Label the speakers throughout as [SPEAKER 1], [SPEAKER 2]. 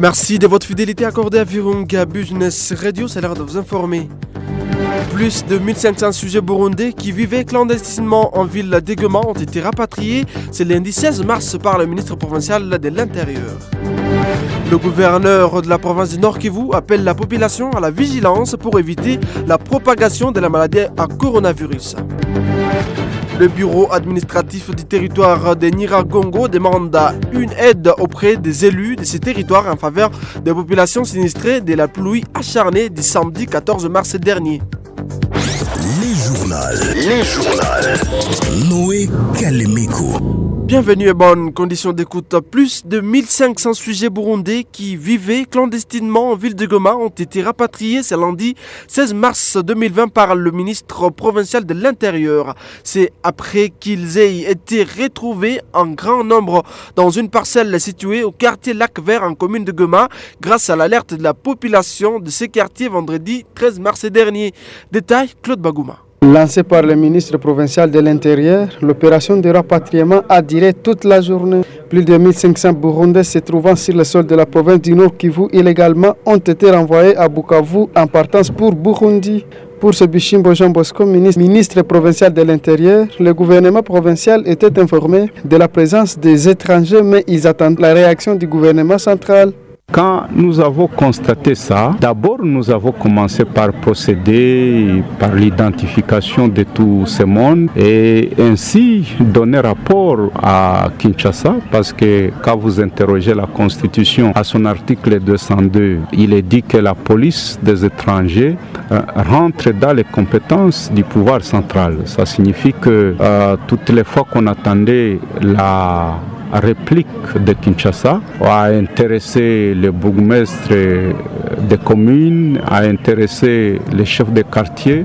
[SPEAKER 1] Merci de votre fidélité accordée à Virunga Business Radio, c'est l'heure de vous informer. Plus de 1500 sujets burundais qui vivaient clandestinement en ville de Goma ont été rapatriés ce lundi 16 mars par le ministre provincial de l'Intérieur. Le gouverneur de la province du Nord Kivu appelle la population à la vigilance pour éviter la propagation de la maladie à coronavirus. Le bureau administratif du territoire de Nyiragongo demande une aide auprès des élus de ces territoires en faveur des populations sinistrées de la pluie acharnée du samedi 14 mars dernier.
[SPEAKER 2] Les journaux. Noé Kalemeko.
[SPEAKER 1] Bienvenue et bonnes conditions d'écoute. Plus de 1500 sujets burundais qui vivaient clandestinement en ville de Goma ont été rapatriés ce lundi 16 mars 2020 par le ministre provincial de l'Intérieur. C'est après qu'ils aient été retrouvés en grand nombre dans une parcelle située au quartier Lac Vert en commune de Goma grâce à l'alerte de la population de ce quartier vendredi 13 mars dernier. Détail, Claude Bagouma.
[SPEAKER 3] Lancée par le ministre provincial de l'Intérieur, l'opération de rapatriement a duré toute la journée. Plus de 1500 Burundais se trouvant sur le sol de la province du Nord Kivu illégalement ont été renvoyés à Bukavu en partance pour Burundi. Pour ce Bishimbo Jean Bosco, ministre provincial de l'Intérieur, le gouvernement provincial était informé de la présence des étrangers, mais ils attendent la réaction du gouvernement central.
[SPEAKER 4] Quand nous avons constaté ça, d'abord nous avons commencé par procéder par l'identification de tout ce monde et ainsi donner rapport à Kinshasa parce que quand vous interrogez la Constitution à son article 202, il est dit que la police des étrangers rentre dans les compétences du pouvoir central. Ça signifie que toutes les fois qu'on attendait la réplique de Kinshasa a intéressé les bourgmestres des communes, a intéressé les chefs de quartier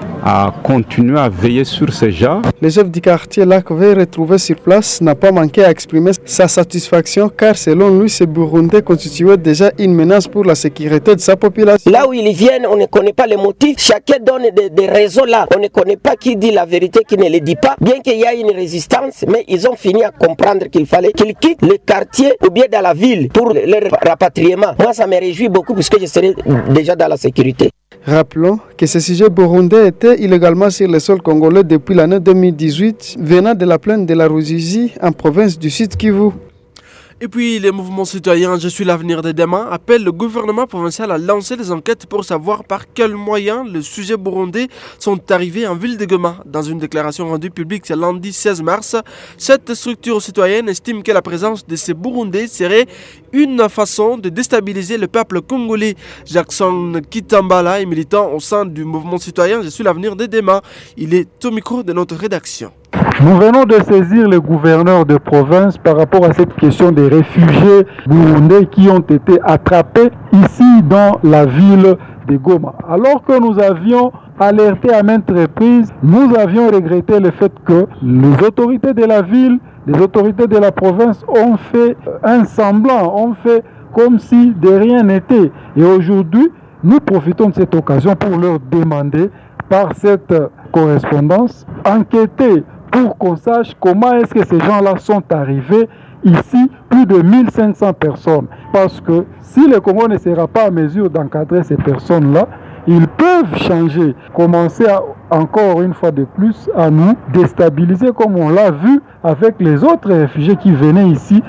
[SPEAKER 4] à continuer à veiller sur ces gens.
[SPEAKER 3] Le chef du quartier Lac Vert retrouvé sur place n'a pas manqué à exprimer sa satisfaction car selon lui, ce Burundais constituait déjà une menace pour la sécurité de sa population.
[SPEAKER 5] Là où ils viennent, on ne connaît pas les motifs. Chacun donne des raisons là. On ne connaît pas qui dit la vérité, qui ne le dit pas. Bien qu'il y ait une résistance, mais ils ont fini à comprendre qu'il fallait qu'ils quittent le quartier ou bien dans la ville pour leur rapatriement. Moi, ça me réjouit beaucoup puisque je serai déjà dans la sécurité.
[SPEAKER 3] Rappelons que ce sujet burundais était illégalement sur le sol congolais depuis l'année 2018, venant de la plaine de la Ruzizi en province du Sud Kivu.
[SPEAKER 1] Et puis, les mouvements citoyens Je suis l'avenir de demain appellent le gouvernement provincial à lancer des enquêtes pour savoir par quels moyens les sujets burundais sont arrivés en ville de Goma. Dans une déclaration rendue publique ce lundi 16 mars, cette structure citoyenne estime que la présence de ces Burundais serait une façon de déstabiliser le peuple congolais. Jackson Kitambala est militant au sein du mouvement citoyen Je suis l'avenir de demain. Il est au micro de notre rédaction.
[SPEAKER 6] Nous venons de saisir le gouverneur de province par rapport à cette question des réfugiés burundais qui ont été attrapés ici dans la ville de Goma. Alors que nous avions alerté à maintes reprises, nous avions regretté le fait que les autorités de la ville, les autorités de la province ont fait un semblant, ont fait comme si de rien n'était. Et aujourd'hui, nous profitons de cette occasion pour leur demander par cette correspondance, enquêter pour qu'on sache comment est-ce que ces gens-là sont arrivés ici, plus de 1500 personnes. Parce que si le Congo ne sera pas en mesure d'encadrer ces personnes-là, ils peuvent changer, commencer encore une fois de plus à nous déstabiliser comme on l'a vu avec les autres réfugiés qui venaient ici.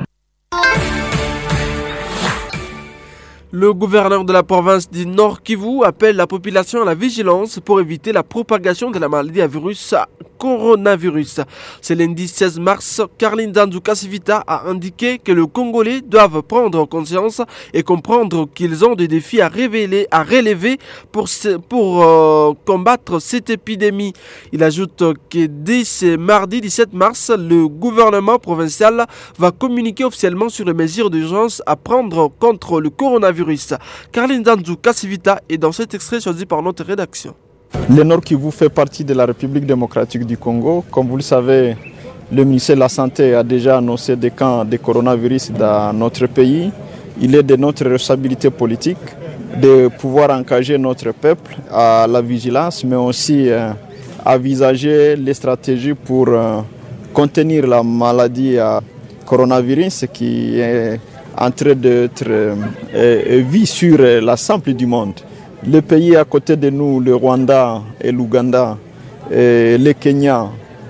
[SPEAKER 1] Le gouverneur de la province du Nord Kivu appelle la population à la vigilance pour éviter la propagation de la maladie à coronavirus. Ce lundi 16 mars, Caroline Danzou-Kassivita a indiqué que les Congolais doivent prendre conscience et comprendre qu'ils ont des défis à relever pour combattre cette épidémie. Il ajoute que dès ce mardi 17 mars, le gouvernement provincial va communiquer officiellement sur les mesures d'urgence à prendre contre le coronavirus. Caroline Danzou-Kassivita est dans cet extrait choisi par notre rédaction.
[SPEAKER 7] Le Nord Kivu fait partie de la République démocratique du Congo. Comme vous le savez, le ministère de la Santé a déjà annoncé des cas de coronavirus dans notre pays. Il est de notre responsabilité politique de pouvoir engager notre peuple à la vigilance, mais aussi à envisager les stratégies pour contenir la maladie à coronavirus qui est en train d'être vu sur l'ensemble du monde. Les pays à côté de nous, le Rwanda et l'Ouganda, et le Kenya,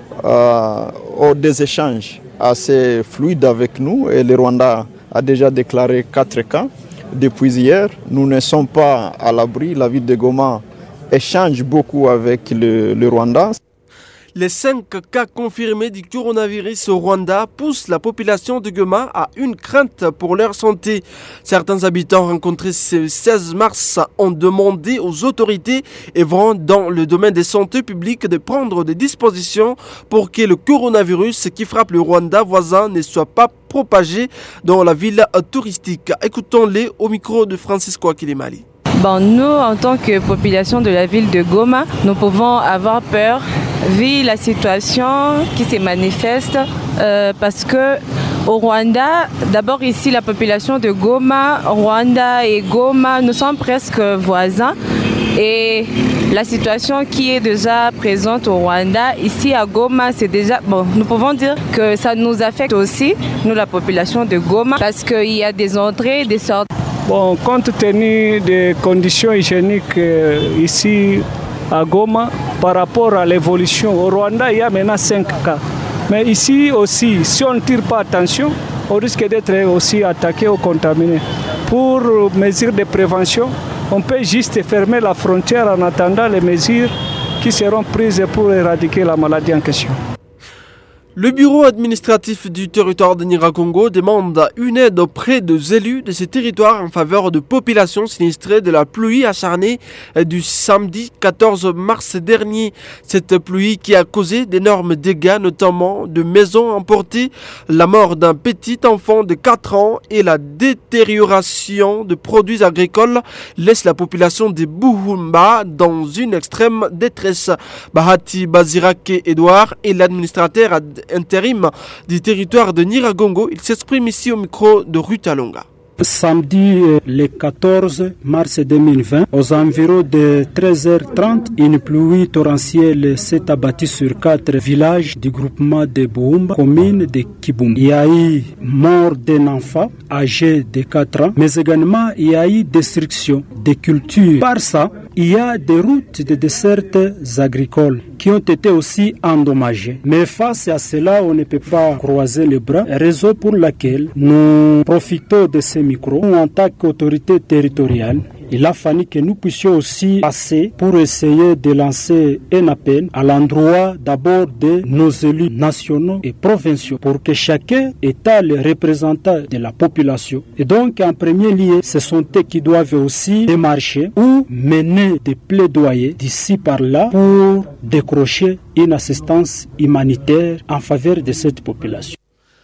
[SPEAKER 7] ont des échanges assez fluides avec nous. Et le Rwanda a déjà déclaré 4 cas depuis hier. Nous ne sommes pas à l'abri. La ville de Goma échange beaucoup avec le Rwanda.
[SPEAKER 1] Les 5 cas confirmés du coronavirus au Rwanda poussent la population de Goma à une crainte pour leur santé. Certains habitants rencontrés ce 16 mars ont demandé aux autorités œuvrant dans le domaine de santé publique de prendre des dispositions pour que le coronavirus qui frappe le Rwanda voisin ne soit pas propagé dans la ville touristique. Écoutons-les au micro de Francisco Akilimali.
[SPEAKER 8] Nous, en tant que population de la ville de Goma, nous pouvons avoir peur vu la situation qui se manifeste parce que au Rwanda, d'abord ici la population de Goma, Rwanda et Goma, nous sommes presque voisins et la situation qui est déjà présente au Rwanda, ici à Goma, c'est déjà, nous pouvons dire que ça nous affecte aussi, nous la population de Goma, parce qu'il y a des entrées et des sorties.
[SPEAKER 9] Compte tenu des conditions hygiéniques ici à Goma, par rapport à l'évolution, au Rwanda, il y a maintenant 5 cas. Mais ici aussi, si on ne tire pas attention, on risque d'être aussi attaqué ou contaminé. Pour mesures de prévention, on peut juste fermer la frontière en attendant les mesures qui seront prises pour éradiquer la maladie en question.
[SPEAKER 1] Le bureau administratif du territoire de Nyiragongo demande une aide auprès des élus de ces territoires en faveur de populations sinistrées de la pluie acharnée du samedi 14 mars dernier. Cette pluie qui a causé d'énormes dégâts, notamment de maisons emportées, la mort d'un petit enfant de 4 ans et la détérioration de produits agricoles laisse la population de Buhumba dans une extrême détresse. Bahati Bazirake Edouard est l'administrateur intérim du territoire de Nyiragongo. Il s'exprime ici au micro de Rutalonga.
[SPEAKER 10] Samedi le 14 mars 2020, aux environs de 13h30, une pluie torrentielle s'est abattue sur 4 villages du groupement de Buhumba, commune de Kibumba. Il y a eu mort d'un enfant âgé de 4 ans, mais également il y a eu destruction des cultures. Par ça, il y a des routes de dessertes agricoles qui ont été aussi endommagées. Mais face à cela, on ne peut pas croiser les bras, raison pour laquelle nous profitons de ces micros en tant qu'autorité territoriale. Il a fallu que nous puissions aussi passer pour essayer de lancer un appel à l'endroit d'abord de nos élus nationaux et provinciaux pour que chacun état le représentant de la population. Et donc, en premier lieu, ce sont eux qui doivent aussi démarcher ou mener des plaidoyers d'ici par là pour décrocher une assistance humanitaire en faveur de cette population.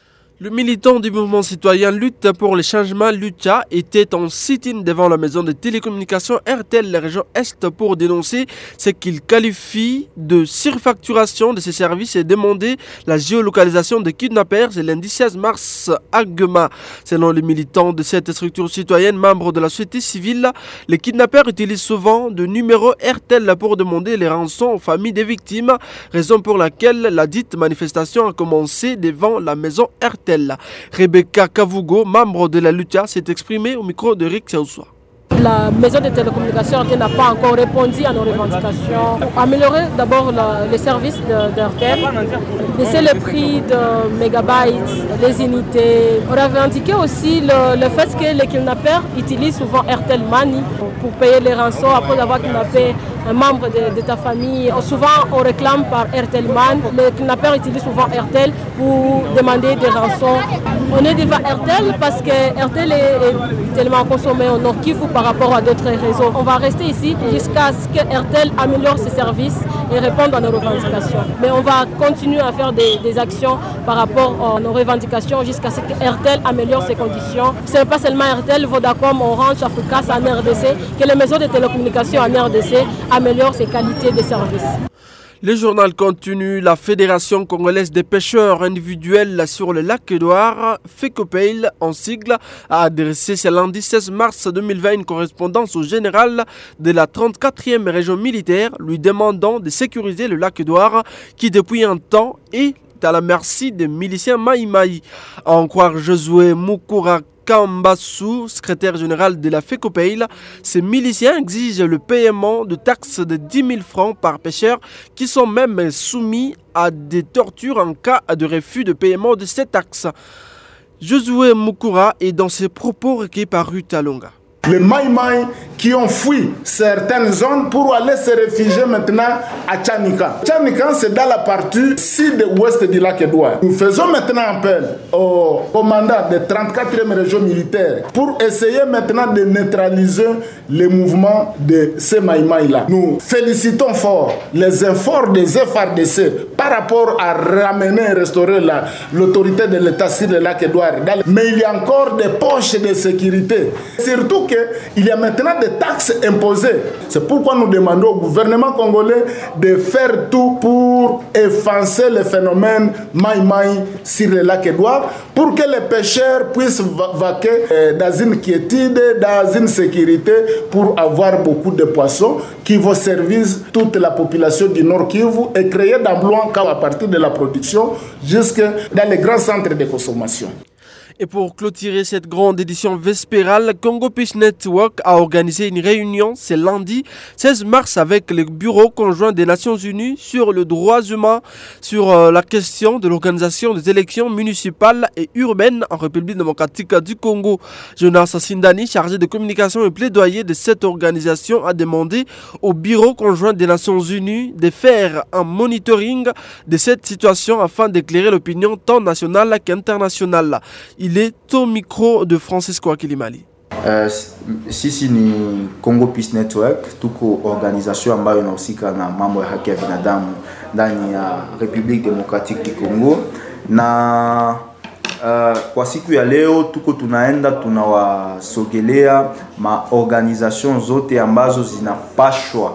[SPEAKER 1] Le militant du mouvement citoyen Lutte pour les changements Lucha était en sit-in devant la maison de télécommunications RTL, la région Est, pour dénoncer ce qu'il qualifie de surfacturation de ses services et demander la géolocalisation des kidnappeurs. C'est lundi 16 mars à Goma. Selon les militants de cette structure citoyenne, membres de la société civile, les kidnappeurs utilisent souvent de numéros RTL pour demander les rançons aux familles des victimes, raison pour laquelle la dite manifestation a commencé devant la maison RTL. Rebecca Kavugo, membre de la Lucha, s'est exprimée au micro de Rick Saoussoua.
[SPEAKER 11] La maison de télécommunications n'a pas encore répondu à nos revendications. Améliorer d'abord les services d'RTL, baisser le prix de mégabytes, les unités. On a revendiqué aussi le fait que les kidnappeurs utilisent souvent RTL Money pour payer les rançons après avoir kidnappé un membre de ta famille. Souvent on réclame par RTL Man. Les kidnappeurs utilisent souvent RTL pour demander des rançons. On est devant RTL parce que RTL est tellement consommé au Nord Kivu par rapport à d'autres réseaux. On va rester ici jusqu'à ce que RTL améliore ses services et réponde à nos revendications. Mais on va continuer à faire des actions par rapport à nos revendications jusqu'à ce que RTL améliore ses conditions. Ce n'est pas seulement RTL, Vodacom, Orange, Africa, en RDC, que les maisons de télécommunications en RDC améliorent ses qualités de services.
[SPEAKER 1] Le journal continue. La Fédération congolaise des pêcheurs individuels sur le lac Édouard, FECOPEIL en sigle, a adressé ce lundi 16 mars 2020 une correspondance au général de la 34e région militaire lui demandant de sécuriser le lac Édouard qui depuis un temps est à la merci des miliciens Maï Maï. À en croire Josué Mukura Kambassou, secrétaire général de la FECOPEIL, ces miliciens exigent le paiement de taxes de 10 000 francs par pêcheur qui sont même soumis à des tortures en cas de refus de paiement de ces taxes. Josué Mukura est dans ses propos recueillis par Ruth Alonga.
[SPEAKER 12] Les Maïmaï qui ont fui certaines zones pour aller se réfugier maintenant à Tchanika. Tchanika, c'est dans la partie sud-ouest du lac Édouard. Nous faisons maintenant appel au commandant de 34e région militaire pour essayer maintenant de neutraliser les mouvements de ces Maïmaï-là. Nous félicitons fort les efforts des FARDC par rapport à ramener et restaurer l'autorité de l'État sur le lac Édouard. Mais il y a encore des poches de sécurité. Surtout qu'il y a maintenant des taxes imposées. C'est pourquoi nous demandons au gouvernement congolais de faire tout pour effacer le phénomène Maïmaï sur le lac Édouard pour que les pêcheurs puissent vaquer dans une quiétude, dans une sécurité pour avoir beaucoup de poissons qui vont servir toute la population du Nord Kivu et créer d'emplois à partir de la production jusque dans les grands centres de consommation.
[SPEAKER 1] Et pour clôturer cette grande édition vespérale, Congo Peace Network a organisé une réunion ce lundi 16 mars avec le Bureau conjoint des Nations Unies sur le droit humain, sur la question de l'organisation des élections municipales et urbaines en République démocratique du Congo. Jonas Sindani, chargé de communication et plaidoyer de cette organisation, a demandé au Bureau conjoint des Nations Unies de faire un monitoring de cette situation afin d'éclairer l'opinion tant nationale qu'internationale. Il est au micro de Francisco Akilimali.
[SPEAKER 13] Sisi ni Congo Peace Network, tuko organisation ambayo inahusika na mambo ya haki ya binadamu ndani ya Republique Democratique du Congo, na kwa siku ya leo tuko tunaenda tunawasogelea maorganization zote ambazo zinapashwa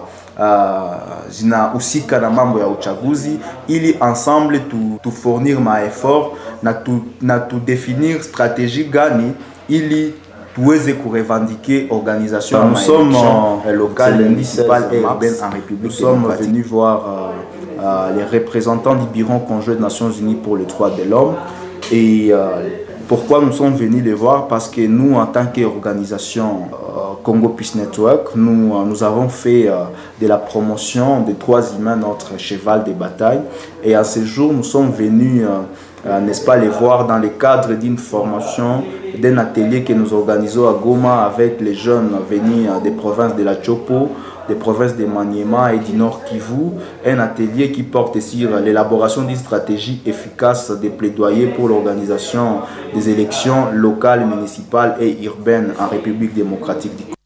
[SPEAKER 13] zinahusika na mambo ya uchaguzi ili ensemble tu fournir ma effort na tu définir stratégie gani ili tuweze kurevendiquer organisation. Nous sommes locales, municipales et urbaines en République. Nous sommes venus voir les représentants du Bureau conjoint des Nations Unies pour les droits de l'homme. Et pourquoi nous sommes venus les voir? Parce que nous, en tant qu'organisation Congo Peace Network, nous avons fait de la promotion des droits humains notre cheval de bataille. Et à ce jour, nous sommes venus, n'est-ce pas, les voir dans le cadre d'une formation, d'un atelier que nous organisons à Goma avec les jeunes venus des provinces de la Chopo, des provinces de Maniema et du Nord Kivu, un atelier qui porte sur l'élaboration d'une stratégie efficace de plaidoyer pour l'organisation des élections locales, municipales et urbaines en République démocratique du Congo.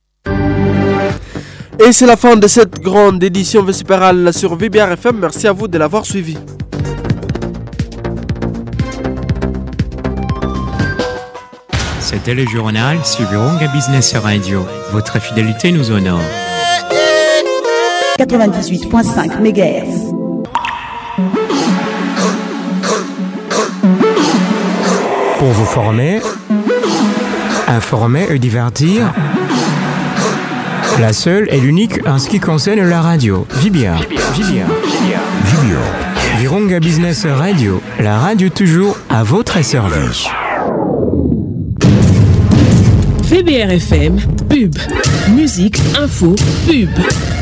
[SPEAKER 1] Et c'est la fin de cette grande édition vespérale sur VBR FM. Merci à vous de l'avoir suivi.
[SPEAKER 14] C'était le journal sur Virunga Business Radio. Votre fidélité nous honore.
[SPEAKER 15] 98.5 MHz.
[SPEAKER 14] Pour vous former, informer et divertir, la seule et l'unique en ce qui concerne la radio. VBR. Virunga Business Radio, la radio toujours à votre service.
[SPEAKER 16] VBR FM, pub, musique, info, pub.